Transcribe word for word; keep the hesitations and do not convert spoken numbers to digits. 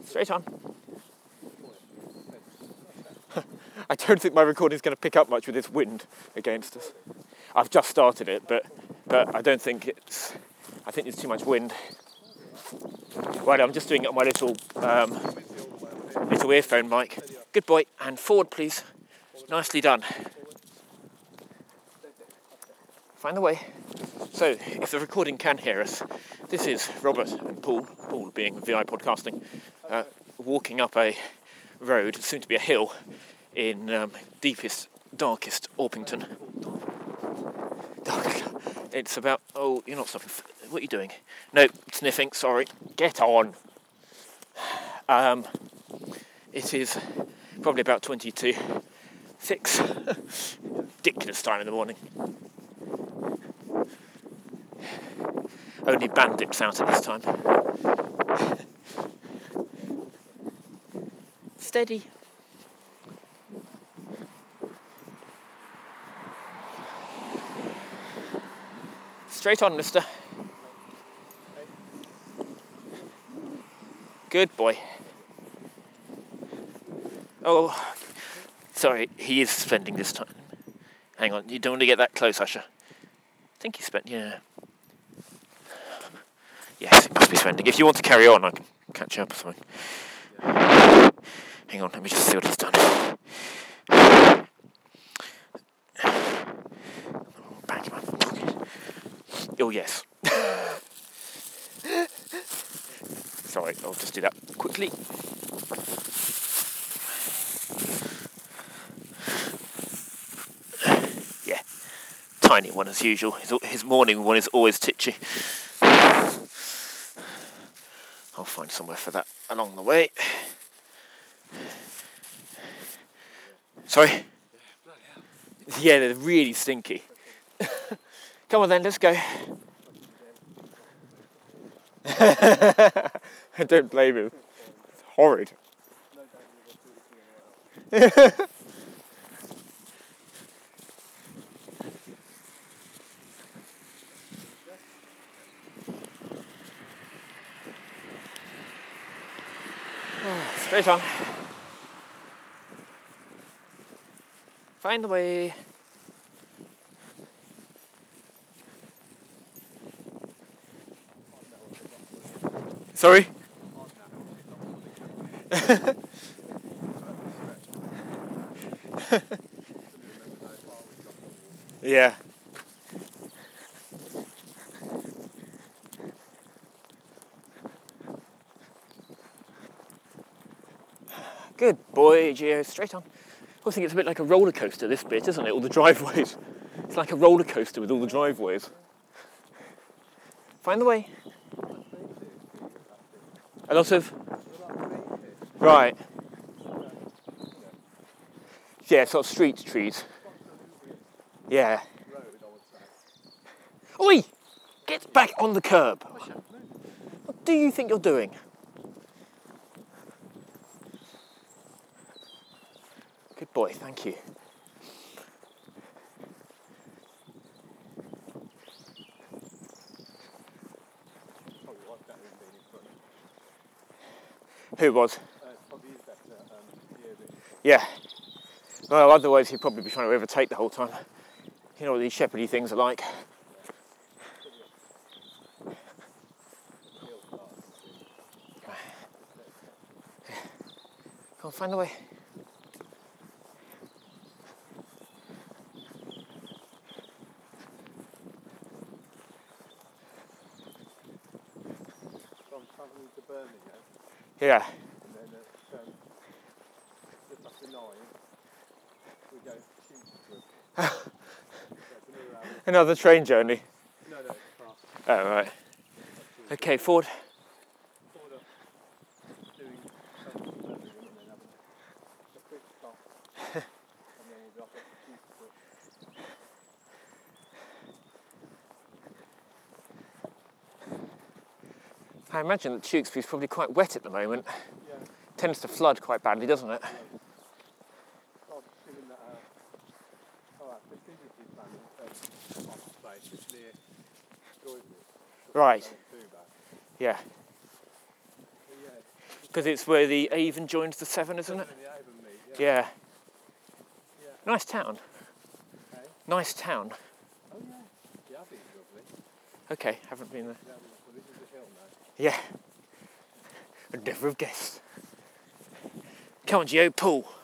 Straight on. I don't think my recording is going to pick up much with this wind against us. I've just started it, but but I don't think it's... I think there's too much wind. Right, I'm just doing it on my little um, little earphone mic. Good boy. And forward, please. Nicely done. Find the way. So, if the recording can hear us, this is Robert and Paul, Paul being V I Podcasting, uh, walking up a road, soon to be a hill, in um, deepest, darkest Orpington. It's about... Oh, you're not stopping. What are you doing? No, sniffing, sorry. Get on. Um, it is probably about twenty to six. Ridiculous time in the morning. Only bandits out at this time. Steady. Straight on, mister. Good boy. Oh, sorry, he is spending this time. Hang on, you don't want to get that close, Usher. I think he spent, yeah. Yes, it must be spending. If you want to carry on, I can catch up or something. Hang on, let me just see what he's done. Back in my pocket. Oh, yes. Sorry, I'll just do that quickly. Yeah, tiny one as usual. His, his morning one is always titchy. I'll find somewhere for that along the way. Sorry? Yeah, they're really stinky. Come on then, let's go. I don't blame him. It's horrid. Straight on. Find the way. Sorry? Yeah. Good boy, Gio. Straight on. I think it's a bit like a roller coaster, this bit, isn't it? All the driveways. It's like a roller coaster with all the driveways. Find the way. A lot of... Right. Yeah, sort of street trees. Yeah. Oi! Get back on the curb. What do you think you're doing? Good boy, thank you. Who was? Yeah. Well, otherwise he'd probably be trying to overtake the whole time. You know what these shepherdy things are like. Come on, find the way. To Birmingham. Yeah. And then at um, just after nine, we go to Tewkesbury. Another train journey. No, no, it's fast. Oh, right. Okay, forward. Forward up, doing some to Birmingham and then having a quick stop. And then we'll be off at Tewkesbury. I imagine that Tewkesbury's probably quite wet at the moment. Yeah. Tends to flood quite badly, doesn't it? Well, given that uh, oh, our contingency plan is uh, off place, it's near Droitwich. Right. Too bad. Yeah. But yeah, Because it's where the Avon joins the Severn, isn't it? Severn and the Avon meet, yeah. Yeah. Yeah. Nice town. Okay. Nice town. Oh yeah. Yeah, I think it's lovely. Okay, haven't been there. Yeah, well, this is the hill now. Yeah. I'd never have guessed. Come on, Gio, pull.